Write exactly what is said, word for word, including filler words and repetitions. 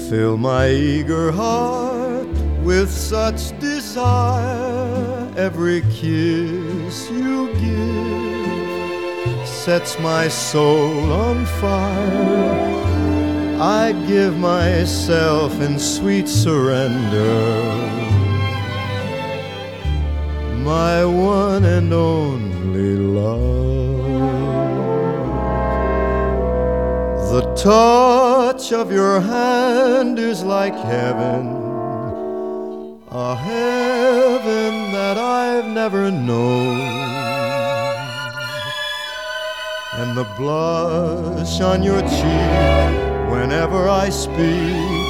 Fill my eager heart with such desire. Every kiss you give sets my soul on fire. I give myself in sweet surrender, my one and only love. The touch of your hand is like heaven, a heaven that I've never known. And the blush on your cheek whenever I speak